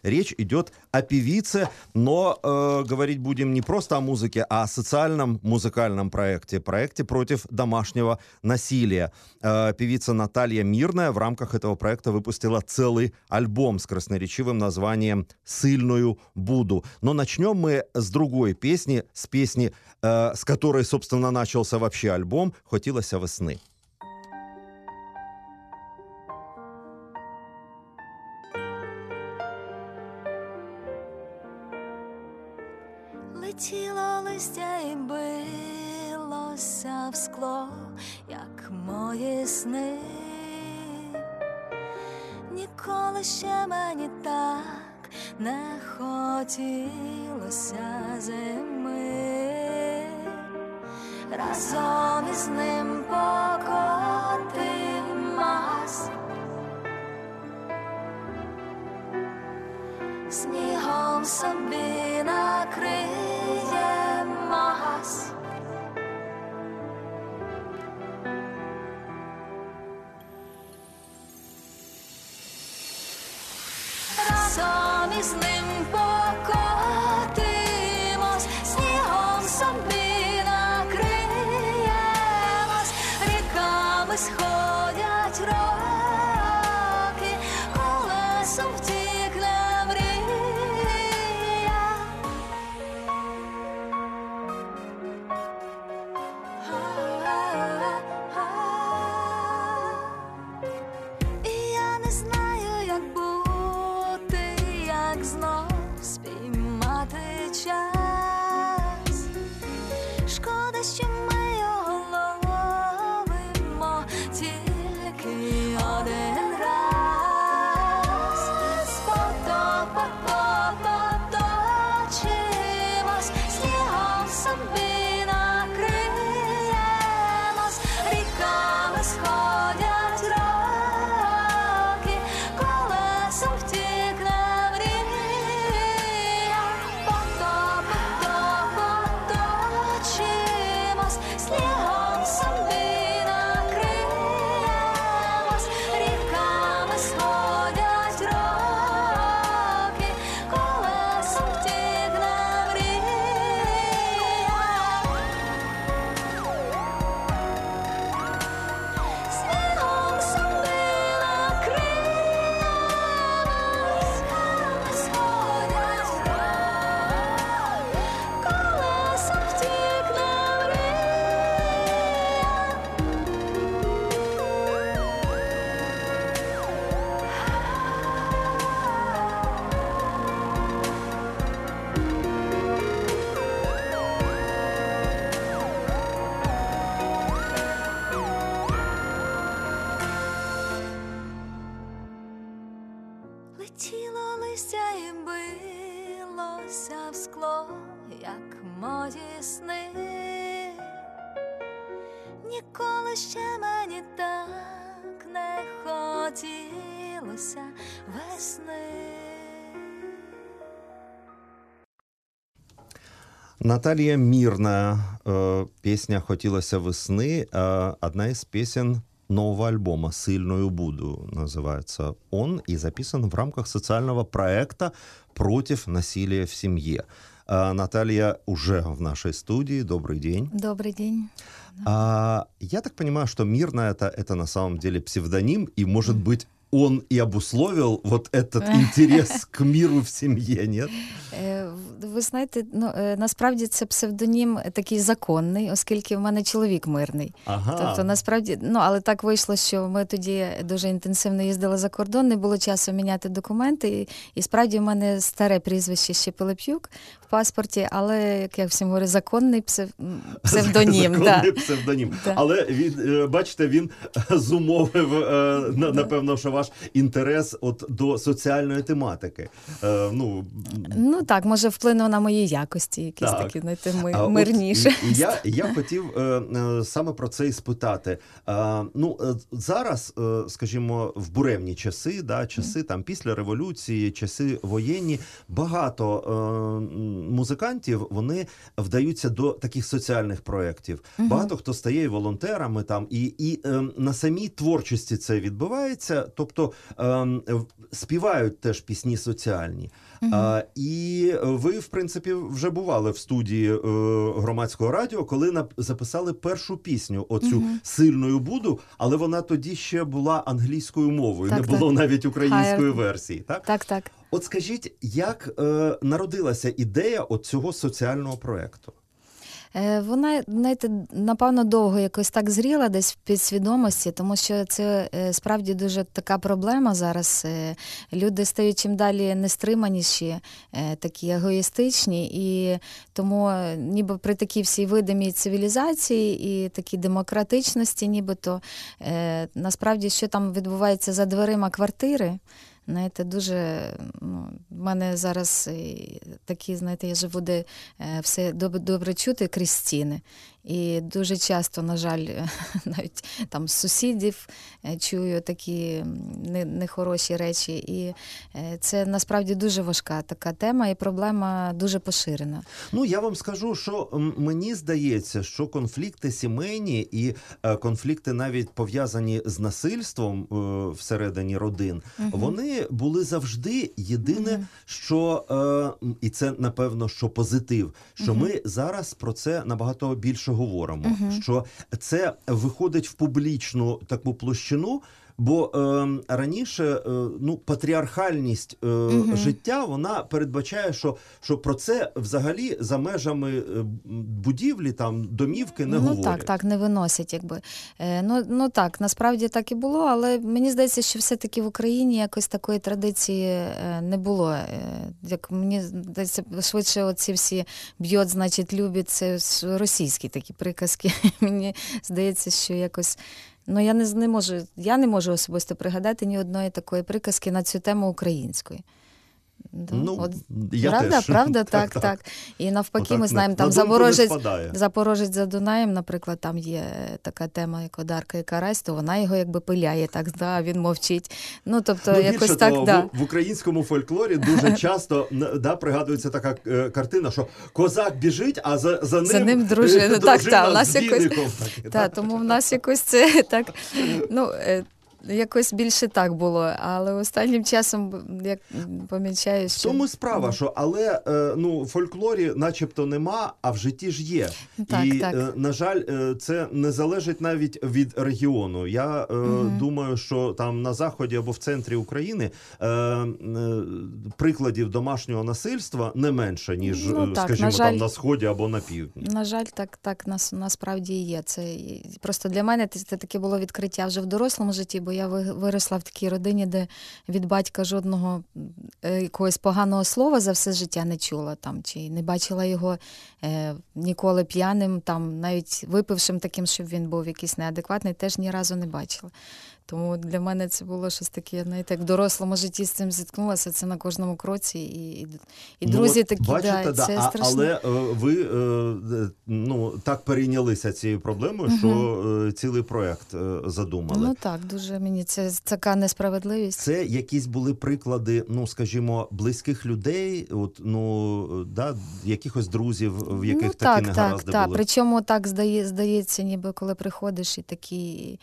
речь идет о певице, но говорить будем не просто о музыке, а о социальном музыкальном проекте против домашнего насилия. Певица Наталья Мирная в рамках этого проекта выпустила целый альбом с красноречивым названием «Сильную буду». Но начнем мы с другой песни, с песни, с которой, собственно, начался вообще альбом «Хотілося весни». Летіло листя і билося в скло, як мої сни. Ніколи ще мені так не хотілося зими. Разом із ним покотимось, снігом собі накриємось. Разом із ним покотимось, снігом собі накриємось. Ріками сходять роки, колесом втікне мрія. І я не знаю, як бути, як знов спіймати час. Шкода, що ми його ловимо тільки один раз. Поточимось, снігом собі накриємось. Ріками сходять роки, колесом втікне мрія. Поточимось, снігом собі накриємось. Ріками сходять роки, колесом втікне мрія. Снігом собі накриємось, сходять роки, колесом втікне Летіло листя і билося в скло, як мої сни. Ніколи ще мені так не хотілося весни. Наталья Мирная, песня «Хотілося весни», одна из песен нового альбома «Сильную буду» называется он, и записан в рамках социального проекта против насилия в семье. Наталья уже в нашей студии. Добрый день. Добрый день. Я так понимаю, что Мирная это на самом деле псевдоним, и, может быть, он и обусловил вот этот интерес к миру в семье, нет? Ви знаєте, насправді це псевдонім такий законний, оскільки в мене чоловік мирний. Ага. Тобто, насправді, але так вийшло, що ми тоді дуже інтенсивно їздили за кордон, не було часу міняти документи, і справді в мене старе прізвище ще Пилип'юк в паспорті, але, як я всім говорю, законний псевдонім. Законний псевдонім. Але, бачите, він зумовив, напевно, що ваш інтерес до соціальної тематики. Ну так, може вплинув на мої якості, якісь такі, знаєте, мирніше. Я хотів саме про це і спитати. Зараз, скажімо, в буремні часи, часи там після революції, часи воєнні, багато музикантів, вони вдаються до таких соціальних проєктів. Багато хто стає волонтерами там, і на самій творчості це відбувається, тобто тобто співають теж пісні соціальні. І ви, в принципі, вже бували в студії громадського радіо, коли записали першу пісню, оцю «Сильною буду», але вона тоді ще була англійською мовою, Так, не було так. навіть української версії. Так? Так. От скажіть, як народилася ідея от цього соціального проєкту? Вона, знаєте, напевно, довго якось так зріла десь в підсвідомості, тому що це справді дуже така проблема зараз. Люди стають чим далі нестриманіші, такі егоїстичні, і тому ніби при такій всій видимій цивілізації і такій демократичності нібито, насправді, що там відбувається за дверима квартири, знаєте, дуже, в мене зараз такі, знаєте, я живу, де все добре чути крізь стіни. І дуже часто, на жаль, навіть там з сусідів чую такі нехороші речі. І це насправді дуже важка така тема і проблема дуже поширена. Ну, я вам скажу, що мені здається, що конфлікти сімейні і конфлікти навіть пов'язані з насильством всередині родин, вони були завжди. Єдине, що, і це, напевно, що позитив, що ми зараз про це набагато більше говоримо, що це виходить в публічну таку площину, бо раніше патріархальність життя, вона передбачає, що про це взагалі за межами будівлі, там, домівки не говорять. Так, не виносять, якби. Так, насправді так і було, але мені здається, що все-таки в Україні якось такої традиції не було. Як мені здається, швидше оці всі «б'ють, значить, любить», це російські такі приказки. Мені здається, що якось... я не можу особисто пригадати ні одної такої приказки на цю тему української. Я правда, теж. так. І навпаки, Отак, ми знаємо, там Запорожець за Дунаєм, наприклад, там є така тема, як Одарка і Карась, то вона його якби пиляє, так, а він мовчить. Тобто, якось так, того, в українському фольклорі дуже часто пригадується така картина, що козак біжить, а за ним дружина. Так, з віником. Тому в нас якось це так, якось більше так було, але останнім часом, як помічаю, що... В тому справа, що, але в фольклорі начебто нема, а в житті ж є. Так. На жаль, це не залежить навіть від регіону. Я думаю, що там на Заході або в центрі України прикладів домашнього насильства не менше, ніж, скажімо, там на Сході або на Півдні. На жаль, так насправді і є. Це просто для мене це таке було відкриття вже в дорослому житті, бо я виросла в такій родині, де від батька жодного якогось поганого слова за все життя не чула, там, чи не бачила його ніколи п'яним, там, навіть випившим таким, щоб він був якийсь неадекватний, теж ні разу не бачила. Тому для мене це було щось таке, знаєте, як в дорослому житті з цим зіткнулася, це на кожному кроці. І друзі такі, бачите, це страшно. Але ви так перейнялися цією проблемою, що цілий проєкт задумали. Так, дуже мені це така несправедливість. Це якісь були приклади, скажімо, близьких людей, якихось друзів, в яких такі негаразди були? Так, причому так здається, ніби коли приходиш і такі...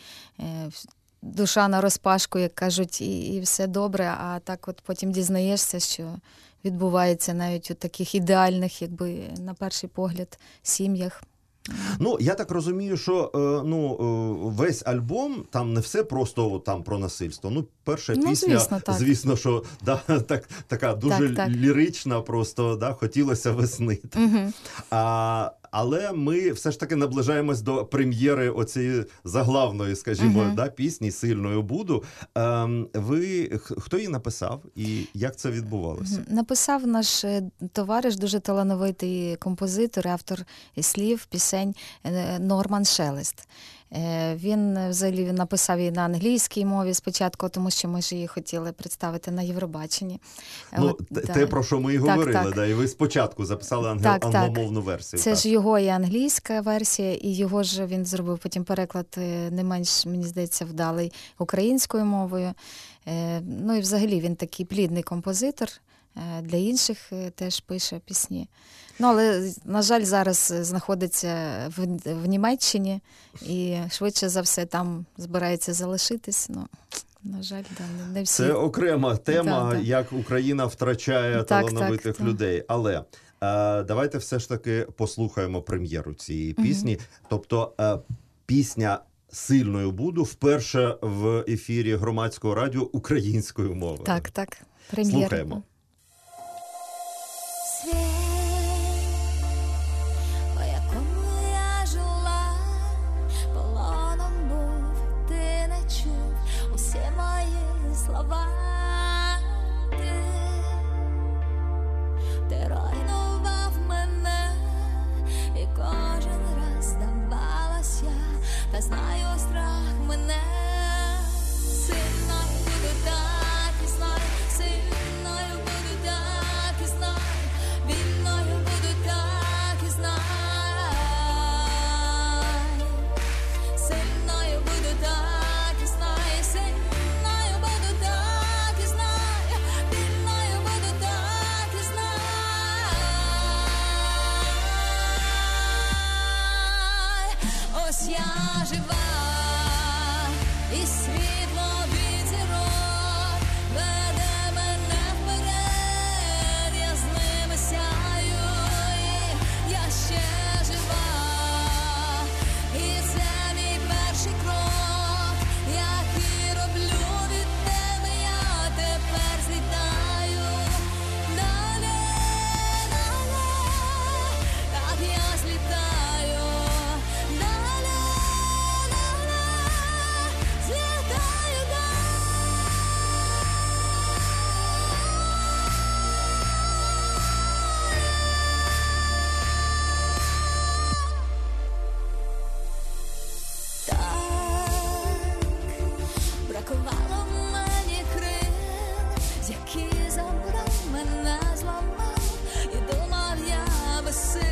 душа нароспашку, як кажуть, і все добре, а так от потім дізнаєшся, що відбувається навіть у таких ідеальних, якби, на перший погляд, сім'ях. Я так розумію, що весь альбом, там не все просто там про насильство. Перша пісня, звісно, що така дуже лірична, просто хотілося весни. Але ми все ж таки наближаємось до прем'єри оцієї заглавної, скажімо, пісні «Сильною буду». Хто її написав і як це відбувалося? Написав наш товариш, дуже талановитий композитор, автор слів, пісень Норман Шелест. Він взагалі написав її на англійській мові спочатку, тому що ми ж її хотіли представити на Євробаченні. Те, про що ми і говорили, і ви спочатку записали англомовну версію. Це ж його і англійська версія, і його ж він зробив потім переклад не менш, мені здається, вдалий українською мовою. І взагалі він такий плідний композитор, для інших теж пише пісні. Але, на жаль, зараз знаходиться в Німеччині і швидше за все там збирається залишитись. На жаль, не всі. Це окрема тема, Да. як Україна втрачає талановитих людей. Але давайте все ж таки послухаємо прем'єру цієї пісні. Тобто пісня «Сильною буду» вперше в ефірі Громадського радіо українською мовою. Так. Прем'єра. Слухаємо. Світ, по якому я жила, полоном був, ти не чув усі мої слова. Ти руйнував мене, і кожен раз здавалась я, та знаю, страх мене. Сильною буду, так і знай, сильною буду, так і знай, вільною буду, так і знай. Сильною буду, так і знай, сильною буду, так і знай, вільною буду, так і знай. Ось я жива, і світло від зірок веде мене вперед, я з ними сяю, і я ще жива, і це мій перший крок, який роблю від тебе, я тепер злітаю далі, так я злітаю далі, злітаю далі. Так, бракувало мені крил, які забрав мене, зламав, і думав я без сил.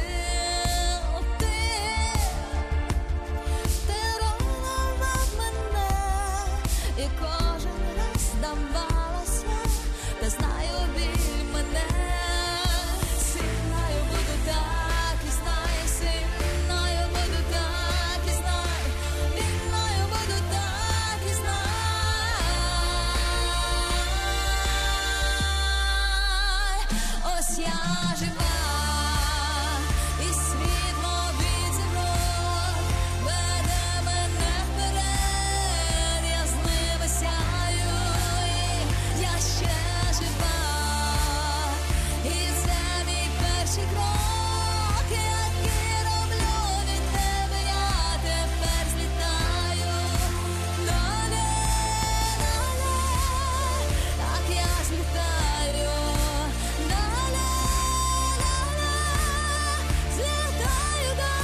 Ти руйнував мене, і кожен раз здавалась я, та знаю, біль мене. Сильною буду, так і знай, сильною буду, так і знай, вільною буду, так і знай. Ось я жива, і світло від зірок веде мене вперед, я з ними сяю, і я ще жива, і це мій перший крок, який роблю від тебе, я тепер злітаю далі, так я злітаю далі, злітаю далі.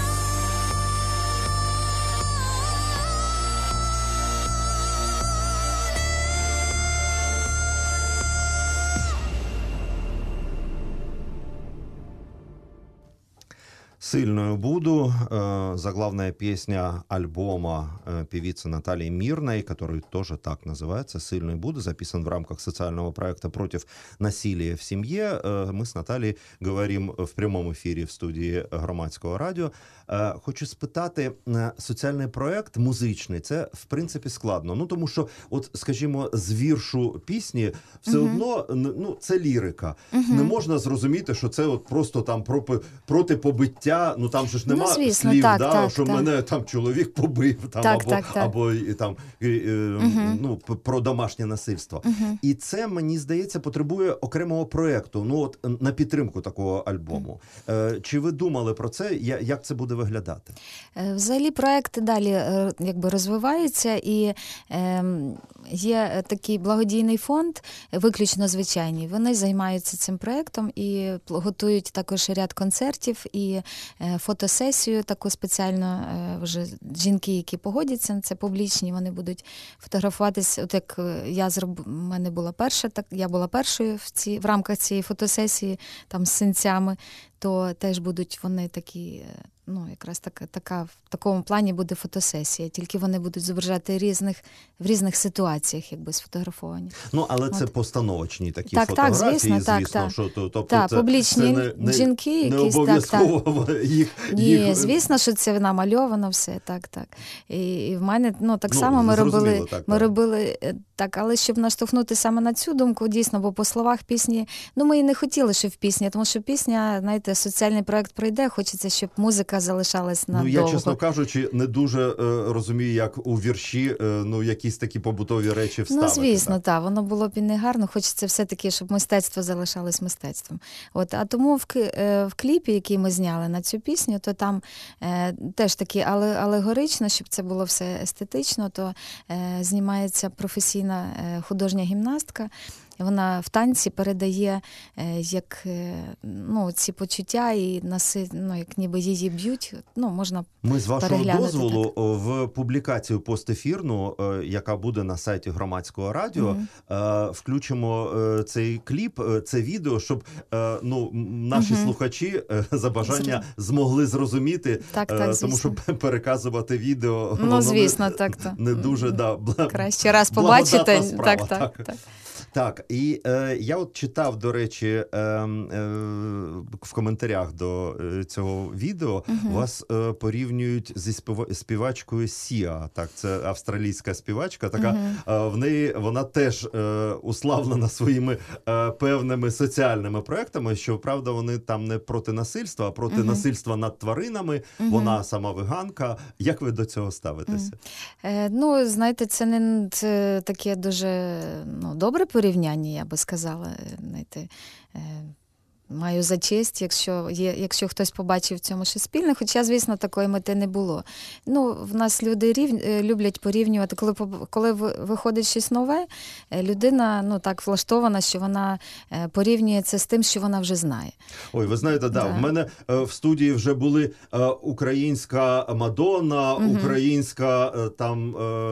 «Сильною буду» заглавная песня альбома певицы Натальи Мирной, который тоже так называется «Сильною буду», записан в рамках социального проекта против насилия в семье. Мы с Натальей говорим в прямому ефірі в студії Громадського радіо. Хочу спитати, соціальний проект музичний, це в принципі складно. Ну тому що, от, скажімо, з віршу пісні все одно, ну, це лірика. Не можна зрозуміти, що це от просто там проти побиття, ну там же ж нема звісно, слів, так, що мене там чоловік побив, там, або там, ну, про домашнє насильство. І це, мені здається, потребує окремого проекту, ну от на підтримку такого альбому. Чи ви думали про це, як це буде виглядати? Взагалі проект далі якби розвивається, і є такий благодійний фонд, виключно звичайний. Вони займаються цим проектом і готують також ряд концертів і фотосесію таку спеціально, вже жінки, які погодяться на це, публічні, вони будуть фотографуватись. От як мене була перша, так я була першою в рамках цієї фотосесії, там з синцями, то теж будуть вони такі якраз така в такому плані буде фотосесія, тільки вони будуть зображати в різних ситуаціях, якби сфотографовані. Але це постановочні такі так, фотографії, звісно, що тобто так, це, публічні це не, жінки, не якісь обов'язково їх. Ні, звісно, що це намальовано все, так. І в мене, так само ми робили так, але щоб наштовхнути саме на цю думку, дійсно, бо по словах пісні, ми і не хотіли, щоб в пісні, тому що пісня, знаєте, соціальний проект пройде, хочеться, щоб музика залишалась надовго. Я, чесно кажучи, не дуже розумію, як у вірші, якісь такі побутові речі вставити. Звісно, так, воно було б і не гарно, хочеться все-таки, щоб мистецтво залишалось мистецтвом. А тому в кліпі, який ми зняли на цю пісню, то там теж таки алегорично, щоб це було все естетично, то знімається професійна художня гімнастка. Вона в танці передає як ці почуття і як ніби її б'ють. Можна Ми з вашого переглянути дозволу так. В публікацію постефірну, яка буде на сайті Громадського радіо, включимо цей кліп, це відео, щоб наші слухачі за бажання змогли зрозуміти, тому що переказувати відео звісно, не дуже краще раз побачити. Так. Так, і я от читав, до речі, в коментарях до цього відео, вас порівнюють зі співачкою Сіа, так, це австралійська співачка, така, в неї вона теж уславлена своїми певними соціальними проектами, що, правда, вони там не проти насильства, а проти насильства над тваринами, вона сама веганка. Як ви до цього ставитеся? Знаєте, це таке дуже добре порівняння, я би сказала. Знаєте, маю за честь, якщо хтось побачив в цьому щось спільне, хоча, звісно, такої мети не було. В нас люди люблять порівнювати. Коли виходить щось нове, людина так влаштована, що вона порівнює це з тим, що вона вже знає. Ой, ви знаєте, в мене в студії вже були українська Мадонна, українська там,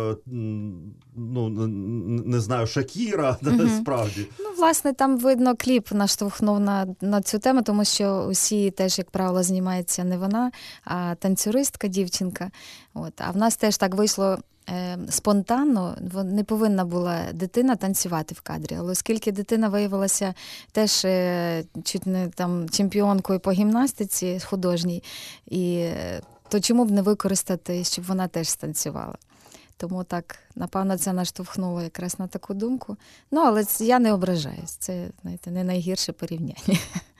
не знаю, Шакіра, справді. Власне, там, видно, кліп наштовхнув на цю тему, тому що усі теж, як правило, знімається не вона, а танцюристка, дівчинка. А в нас теж так вийшло спонтанно, не повинна була дитина танцювати в кадрі, але оскільки дитина виявилася теж чуть не там чемпіонкою по гімнастиці художній, то чому б не використати, щоб вона теж станцювала? Тому так, напевно, це наштовхнуло якраз на таку думку. Але я не ображаюсь. Це, знаєте, не найгірше порівняння.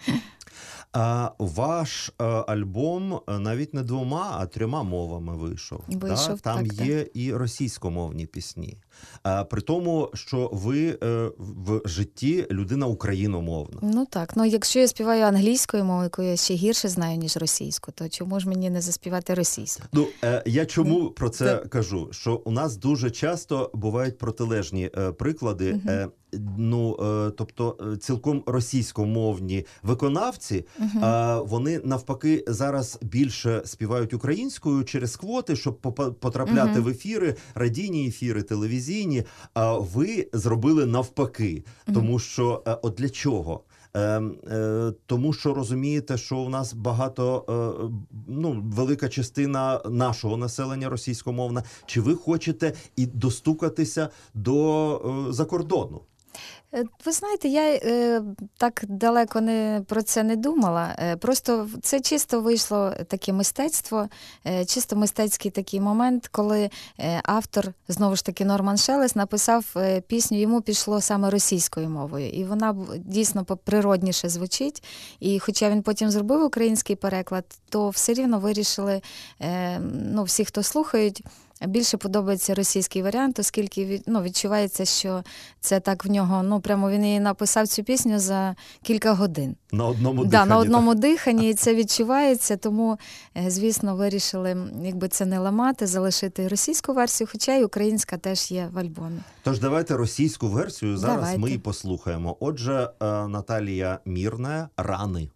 Ваш альбом навіть не 2, а 3 мовами вийшов. Там є і російськомовні пісні. При тому, що ви в житті людина україномовна. Якщо я співаю англійською мовою, яку я ще гірше знаю, ніж російську, то чому ж мені не заспівати російською? Я чому про це кажу? Що у нас дуже часто бувають протилежні приклади. Тобто цілком російськомовні виконавці, вони навпаки зараз більше співають українською через квоти, щоб потрапляти в ефіри, радійні ефіри, телевізійні, а ви зробили навпаки. Тому що, для чого? Тому що розумієте, що у нас багато, велика частина нашого населення російськомовна. Чи ви хочете і достукатися до закордону? Ви знаєте, я так далеко про це не думала. Просто це чисто вийшло таке мистецтво, чисто мистецький такий момент, коли автор, знову ж таки Норман Шелест, написав пісню, йому пішло саме російською мовою. І вона дійсно природніше звучить. І хоча він потім зробив український переклад, то все рівно вирішили, всі, хто слухають, більше подобається російський варіант, оскільки відчувається, що це так в нього, прямо він її написав цю пісню за кілька годин. На одному диханні. На одному диханні, і це відчувається, тому, звісно, вирішили, якби це не ламати, залишити російську версію, хоча і українська теж є в альбомі. Тож давайте російську версію зараз ми і послухаємо. Отже, Наталія Мирная «Раны».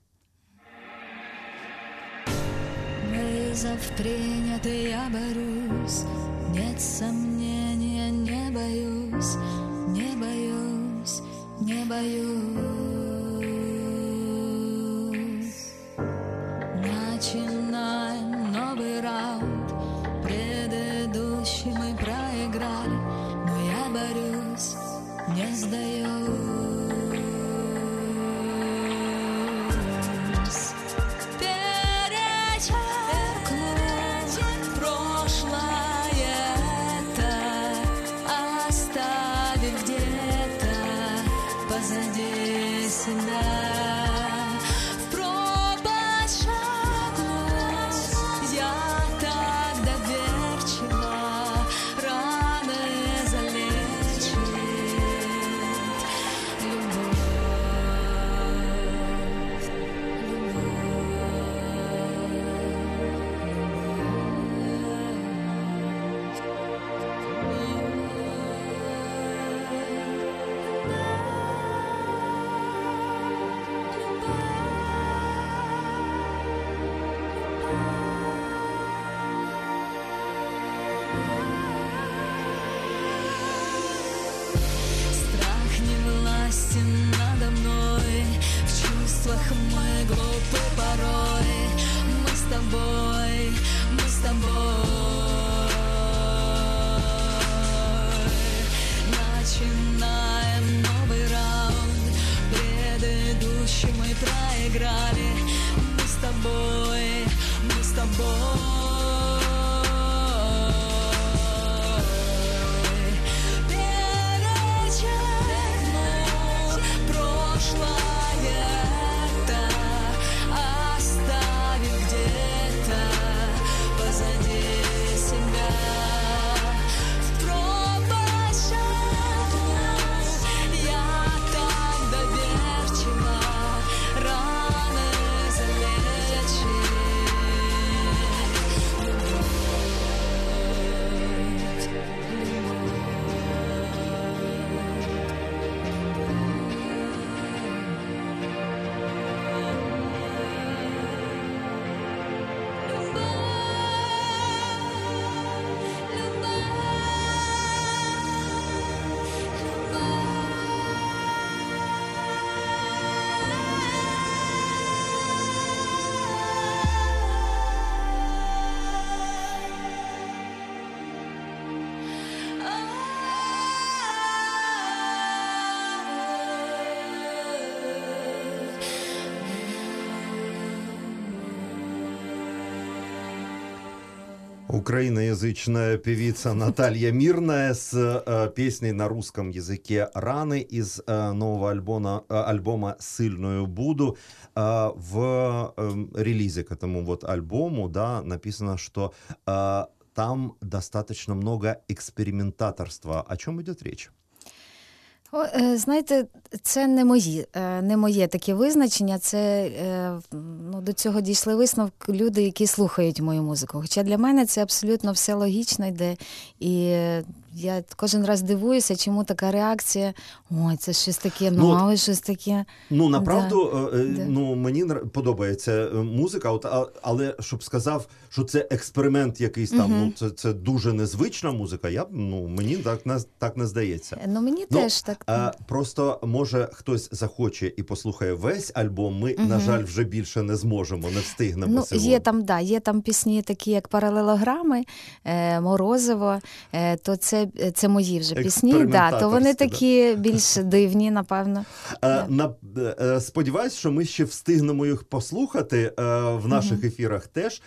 За принятый я борюсь, нет сомнения, не боюсь, не боюсь, не боюсь. Начинаем Начинаем новый раунд. Предыдущий мы проиграли. Мы с тобой, мы с тобой. Перечеркнул прошлое это, оставив где-то позади себя. В пропасть шагнул я так доверчиво, раны залечить. Украиноязычная певица Наталья Мирная с песней на русском языке «Раны» из нового альбома «Сильную буду». В релизе к этому вот альбому, да, написано, что там достаточно много экспериментаторства. О чем идет речь? Знаєте, це не моє таке визначення, це до цього дійшли висновки люди, які слухають мою музику. Хоча для мене це абсолютно все логічно йде, і я кожен раз дивуюся, чому така реакція, ой, це щось таке, але щось таке. Направду, мені подобається музика, але щоб сказав, що це експеримент якийсь там, це дуже незвична музика, мені так не здається. Мені теж так. Просто, може, хтось захоче і послухає весь альбом, ми, на жаль, вже більше не зможемо, не встигнемо сьогодні. Є там пісні такі, як «Паралелограми», «Морозиво», то це мої вже пісні, то вони такі більш дивні, напевно. Сподіваюсь, що ми ще встигнемо їх послухати в наших ефірах теж.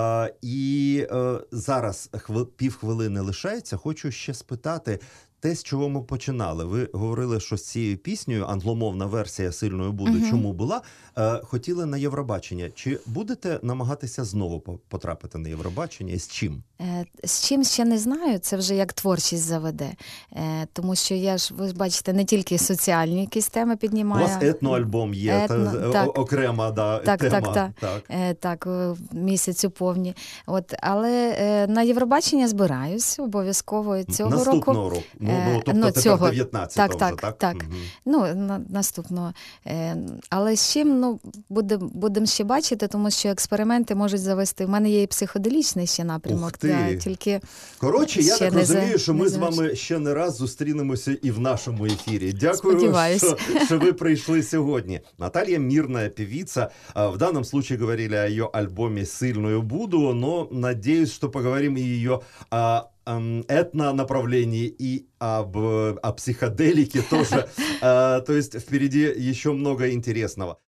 І зараз півхвилини лишається. Хочу ще спитати, те, з чого ми починали. Ви говорили, що з цією піснею, англомовна версія «Сильною буду», чому була, хотіли на Євробачення. Чи будете намагатися знову потрапити на Євробачення? З чим? З чим ще не знаю, це вже як творчість заведе. Тому що я ж, ви бачите, не тільки соціальні якісь теми піднімаю. У вас етноальбом є, окрема тема. Так, місяцю повні. Але на Євробачення збираюсь обов'язково цього року. Наступного року. Тобто тепер 19-го вже, так? Наступного. Але з чим, будемо ще бачити, тому що експерименти можуть завести. У мене є і психоделічний ще напрямок. Коротше, я так розумію, що ми з вами ще не раз зустрінемося і в нашому ефірі. Дякую, що ви прийшли сьогодні. Наталья Мирная, певица. В данном случае говорили о ее альбоме «Сильную буду», но надеюсь, что поговорим и ее этно-направлении и о психоделике тоже. То есть впереди еще много интересного.